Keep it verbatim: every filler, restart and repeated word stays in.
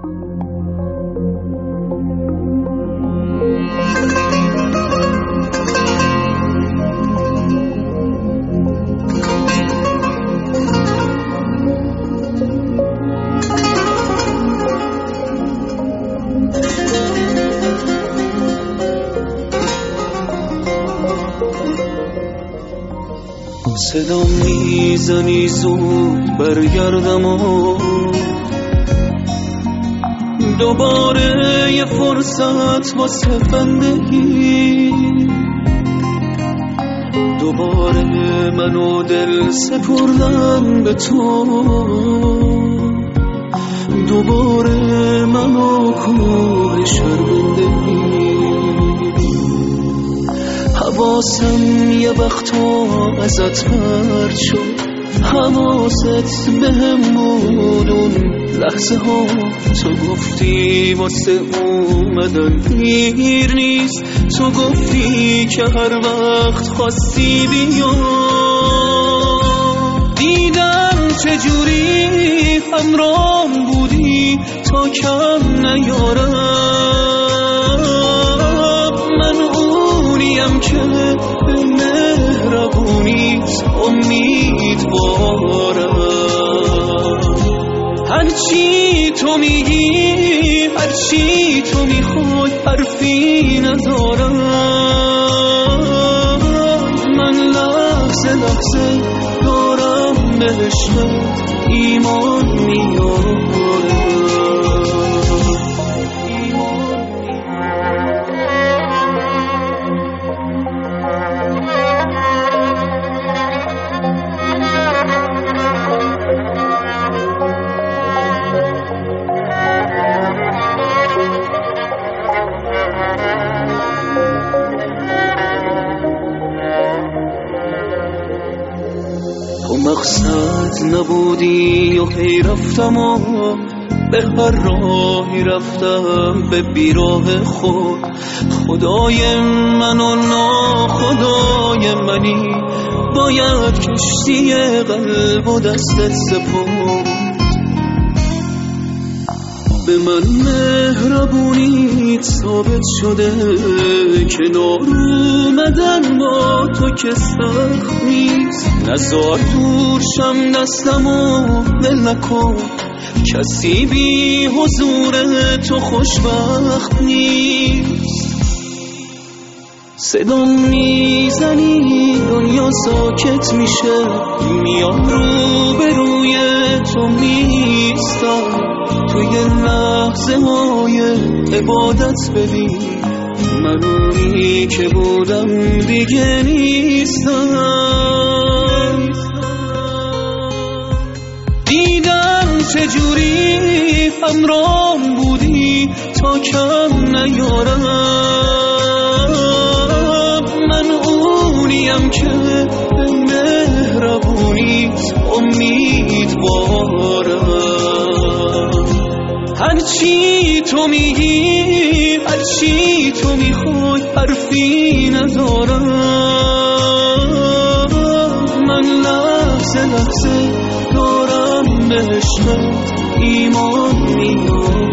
صدا میزنی زود برگردم و دوباره یه فرصت واسه بندگی، دوباره منو دل سپردن به تو، دوباره منو کوه شرمندگی. حواسم یه وقتا ازت پرد شد، حواست بهم بود اون لحظه ها، تو گفتی واسه اومدن پیر نیست، تو گفتی که هر وقت خواستی بیا. دیدم چجوری همرام بودی تا کم نیارم، من اونیم که به مهربونیت امیدوارم. هرچی تو میگی هرچی تو میخوای حرفی ندارم، من لحظه لحظه دارم به عشقت ایمان میارم. مقصد نبودی و هی رفتم و به هر راهی رفتم به بیراه خود. خدای من و ناخدای منی، باید کشتی قلب و دستت سپرد. به من مهربونیت ثابت شده، کنار اومدن با تو که سخت نیست. نزار دور شم دستمو ول نکن، کسی بی حضور تو خوشبخت نیست. صدا میزنی دنیا ساکت میشه، میام رو به روی تو میستم. توی لحظه های عبادت ببین من اونی که بودم دیگه نیستم. دیدم چجوری همرام بودی تا کم نیارم، من اونیم که به مهربونیت امیدوارم. هرچی تو میگی هرچی تو میخوای حرفی ندارم، من لحظه لحظه دارم به عشقت ایمان میارم.